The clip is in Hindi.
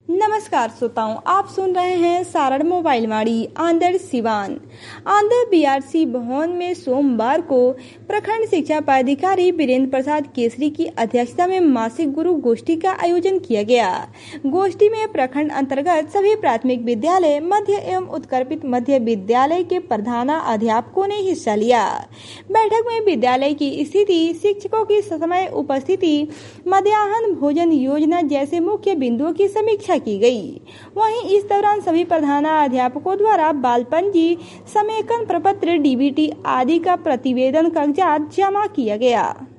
नमस्कार श्रोताओं, आप सुन रहे हैं सारण मोबाइल वाणी आंध्र सिवान। आंध्र बीआरसी भवन में सोमवार को प्रखंड शिक्षा पदाधिकारी वीरेंद्र प्रसाद केसरी की अध्यक्षता में मासिक गुरु गोष्ठी का आयोजन किया गया। गोष्ठी में प्रखंड अंतर्गत सभी प्राथमिक विद्यालय, मध्य एवं उत्कृष्ट मध्य विद्यालय के प्रधानाध्यापकों ने हिस्सा लिया। बैठक में विद्यालय की स्थिति, शिक्षकों की समय उपस्थिति, मध्याह्न भोजन योजना जैसे मुख्य बिंदुओं की समीक्षा की गई। वहीं इस दौरान सभी प्रधानाध्यापकों द्वारा बालपंजी, समेकन प्रपत्र, डीबीटी आदि का प्रतिवेदन कागजात जमा किया गया।